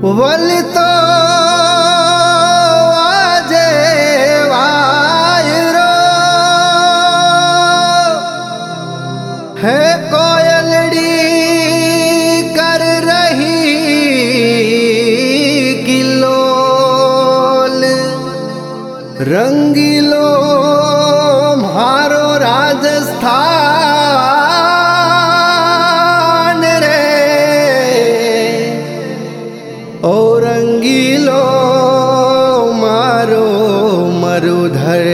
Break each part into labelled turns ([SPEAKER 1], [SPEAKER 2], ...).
[SPEAKER 1] वली तो आजे वायरो है कोयलड़ी कर रही किलोल रंगीलो म्हारो राजस्थान रे ओ रंगीलो मारो मरुधर।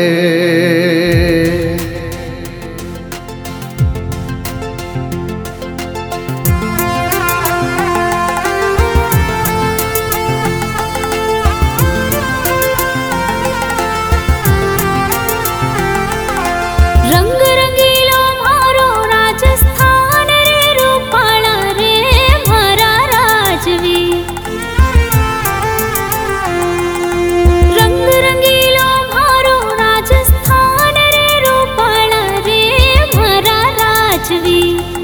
[SPEAKER 2] रंग रंगीलो मारो राजस्थान रे रूपाणा रे मारा राजवी। रंग रंगीलो मारो राजस्थान रे रूपाणा रे मारा राजवी।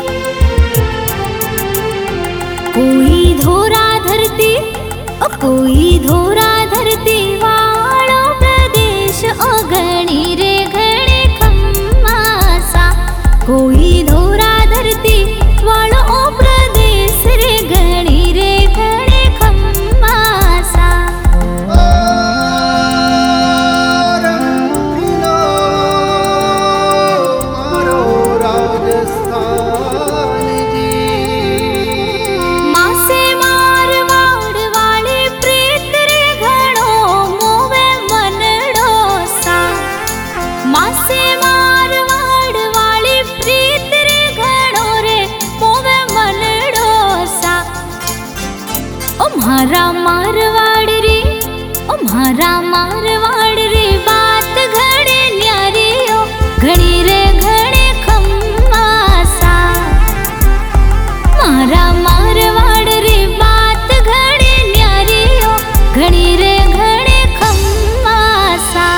[SPEAKER 2] कोई धोरा धरती कोई धोरा धरती वालो प्रदेश अगणी रे घणे खम्मासा। कोई धोरा धरती वालो प्रदेश रे घणी रे घणे खम्मासा।
[SPEAKER 1] रंगीलो मारो राजस्थान जी
[SPEAKER 2] मासे मारवाड़ वाली प्रीत रे घणो मोवे मनड़ो सा। मासे मारवाड़ वाली प्रीत रे घणो रे मोवे मनड़ो सा। ओ म्हारा मारवाड़ रे ओ म्हारा मारवाड़ रे बात घणे न्यारी ओ घणी रे घणे खम्मासा। मारा मारवाड़ रे बात घणे न्यारी ओ घणी रे घणे खम्मासा।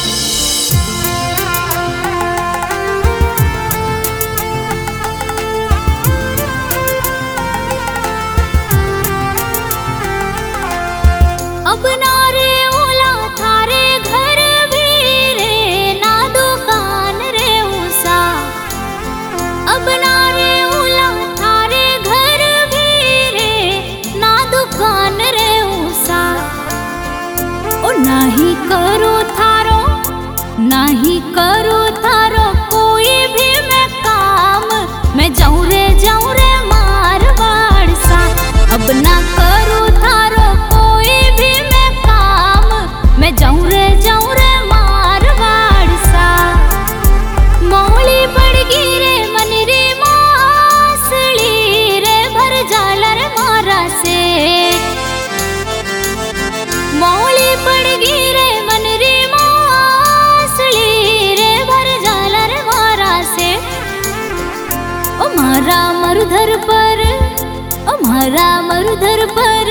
[SPEAKER 2] अब नारे ओला थारे घर भी रे ना दुकान रे उसा। अब नारे ओला थारे घर भी रे ना दुकान रे उसा। ओ नाही करो थारो नाही करो थारो कोई भी मैं काम मैं जाऊं रे मारवाड़ सा। अब ना करो थारो कोई भी मैं काम मैं जाऊं रे मारवाड़ सा। मौली पड़गी रे मन रे मासली रे भर जाला रे मारा से। मौली पड़गी रे मन रे मासली रे भर जाला रे मारा से। ओ मारा मरुधर पर ओ मारा मरुधर पर